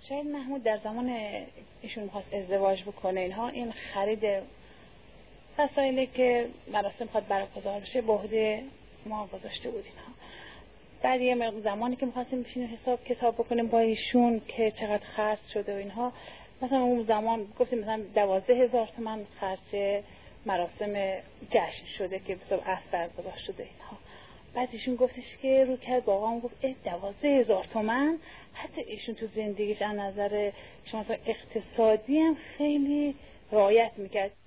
شاید محمود در زمان ایشون می‌خواست ازدواج بکنه اینها، این خرید وسایلی که مراسم خواهد برگزار بشه به عهده ما گذاشته بود اینها. بعد یه زمانی که می‌خواستیم بشینیم حساب کتاب بکنیم با ایشون که چقدر خرج شده و اینها، مثلا اون زمان گفتیم مثلا 12,000 تومان خرج مراسم جشن شده که به حساب عصر برگزار شده اینها. بعد ایشون گفتش که رو کرد با آقام گفت 12,000 تومان. حتی ایشون تو زندگیش از نظر شما اقتصادی هم خیلی رعایت میکرد.